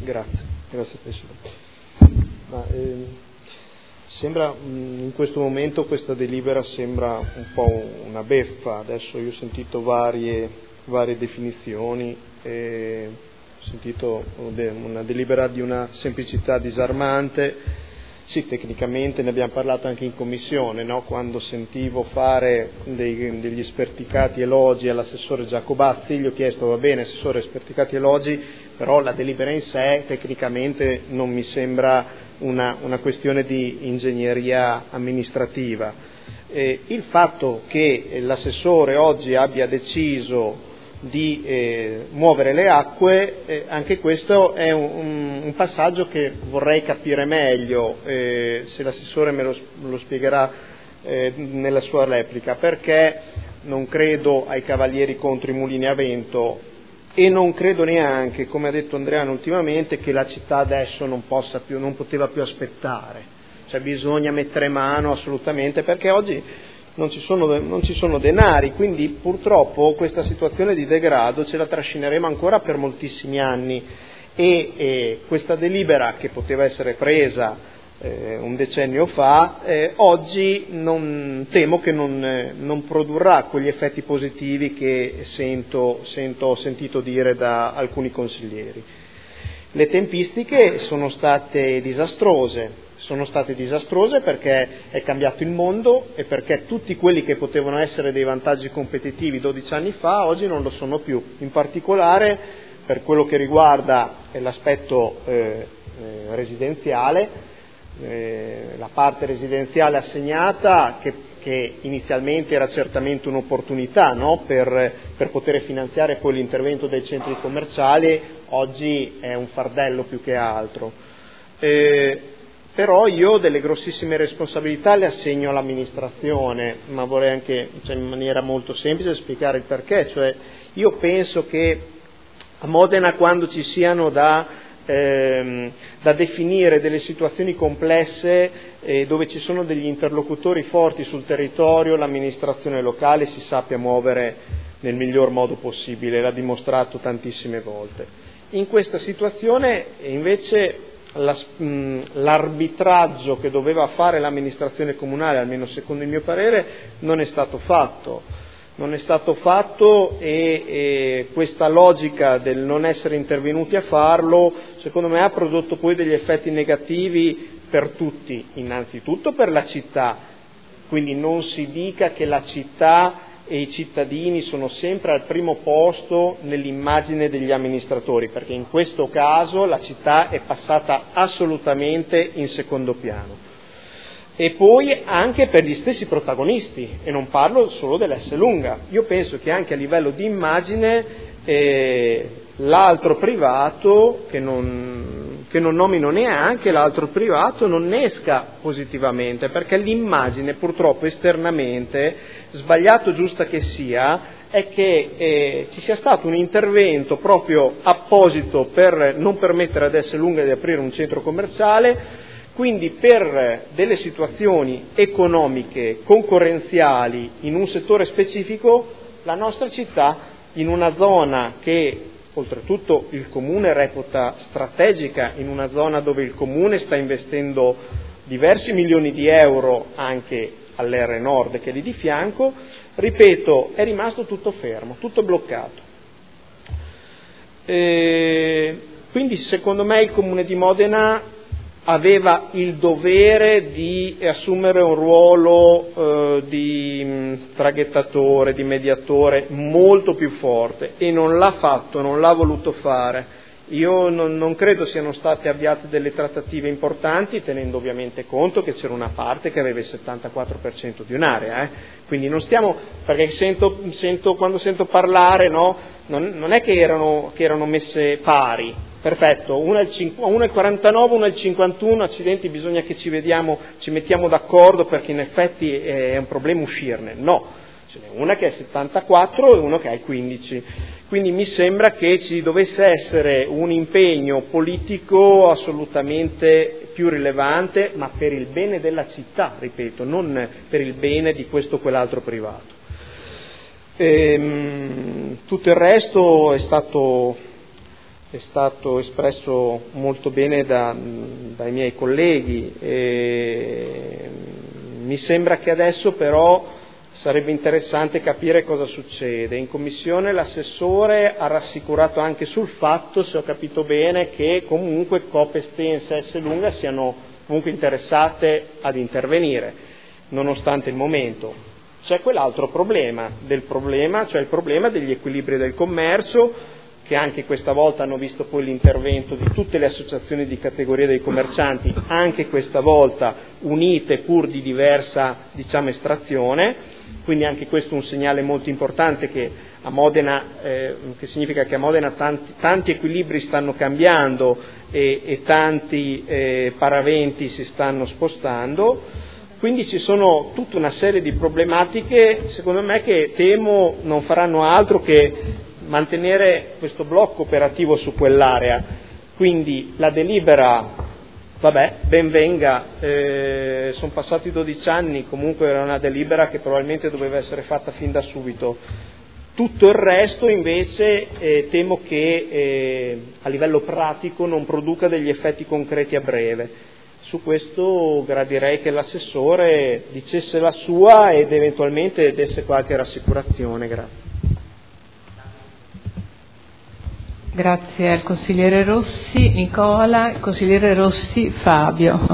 Grazie Presidente. Sembra in questo momento questa delibera sembra un po' una beffa. Adesso io ho sentito varie definizioni, ho sentito una delibera di una semplicità disarmante. Sì, tecnicamente ne abbiamo parlato anche in commissione, no? Quando sentivo fare degli sperticati elogi all'assessore Giacobazzi, gli ho chiesto: va bene assessore, sperticati elogi, però la delibera in sé tecnicamente non mi sembra una questione di ingegneria amministrativa. Il fatto che l'assessore oggi abbia deciso di muovere le acque, anche questo è un passaggio che vorrei capire meglio, se l'assessore me lo spiegherà nella sua replica, perché non credo ai cavalieri contro i mulini a vento e non credo neanche, come ha detto Andreano ultimamente, che la città adesso non poteva più aspettare, cioè bisogna mettere mano assolutamente, perché oggi non ci sono denari, quindi purtroppo questa situazione di degrado ce la trascineremo ancora per moltissimi anni e questa delibera, che poteva essere presa un decennio fa, oggi temo che non produrrà quegli effetti positivi che ho sentito dire da alcuni consiglieri. Le tempistiche sono state disastrose perché è cambiato il mondo e perché tutti quelli che potevano essere dei vantaggi competitivi 12 anni fa oggi non lo sono più, in particolare per quello che riguarda l'aspetto residenziale, la parte residenziale assegnata che inizialmente era certamente un'opportunità, no? per poter finanziare poi l'intervento dei centri commerciali, oggi è un fardello più che altro. Però io delle grossissime responsabilità le assegno all'amministrazione, ma vorrei anche in maniera molto semplice spiegare il perché. Cioè, io penso che a Modena, quando ci siano da definire delle situazioni complesse dove ci sono degli interlocutori forti sul territorio, l'amministrazione locale si sappia muovere nel miglior modo possibile, l'ha dimostrato tantissime volte. In questa situazione invece l'arbitraggio che doveva fare l'amministrazione comunale, almeno secondo il mio parere, non è stato fatto e questa logica del non essere intervenuti a farlo, secondo me, ha prodotto poi degli effetti negativi per tutti, innanzitutto per la città, quindi non si dica che la città e i cittadini sono sempre al primo posto nell'immagine degli amministratori, perché in questo caso la città è passata assolutamente in secondo piano. E poi anche per gli stessi protagonisti, e non parlo solo dell'Esselunga. Io penso che anche a livello di immagine l'altro privato, che non nomino neanche, l'altro privato non ne esca positivamente, perché l'immagine purtroppo esternamente, sbagliato o giusta che sia, è che ci sia stato un intervento proprio apposito per non permettere ad Esselunga di aprire un centro commerciale, quindi per delle situazioni economiche concorrenziali in un settore specifico la nostra città, in una zona che oltretutto il Comune reputa strategica, in una zona dove il Comune sta investendo diversi milioni di euro anche all'R Nord che è lì di fianco, ripeto, è rimasto tutto fermo, tutto bloccato. Quindi secondo me il Comune di Modena aveva il dovere di assumere un ruolo di traghettatore, di mediatore molto più forte e non l'ha fatto, non l'ha voluto fare. Io non credo siano state avviate delle trattative importanti, tenendo ovviamente conto che c'era una parte che aveva il 74% di un'area, quindi non stiamo, perché quando sento parlare, no, non è che erano messe pari. Perfetto, uno è il 49, uno è il 51, accidenti, bisogna che ci mettiamo d'accordo perché in effetti è un problema uscirne. No, ce n'è una che è il 74 e uno che è il 15. Quindi mi sembra che ci dovesse essere un impegno politico assolutamente più rilevante, ma per il bene della città, ripeto, non per il bene di questo o quell'altro privato. Tutto il resto è stato è stato espresso molto bene dai miei colleghi. Mi sembra che adesso però sarebbe interessante capire cosa succede. In Commissione l'assessore ha rassicurato anche sul fatto, se ho capito bene, che comunque Coop Estensa e Esselunga siano comunque interessate ad intervenire, nonostante il momento. C'è quell'altro problema, cioè il problema degli equilibri del commercio, che anche questa volta hanno visto poi l'intervento di tutte le associazioni di categoria dei commercianti, anche questa volta unite pur di diversa, estrazione. Quindi anche questo è un segnale molto importante che a Modena, che significa che a Modena tanti equilibri stanno cambiando e tanti paraventi si stanno spostando. Quindi ci sono tutta una serie di problematiche, secondo me, che temo non faranno altro che mantenere questo blocco operativo su quell'area. Quindi la delibera, ben venga, sono passati 12 anni, comunque era una delibera che probabilmente doveva essere fatta fin da subito. Tutto il resto invece temo che a livello pratico non produca degli effetti concreti a breve. Su questo gradirei che l'assessore dicesse la sua ed eventualmente desse qualche rassicurazione. Grazie. Grazie al consigliere Rossi. Nicola, il consigliere Rossi Fabio.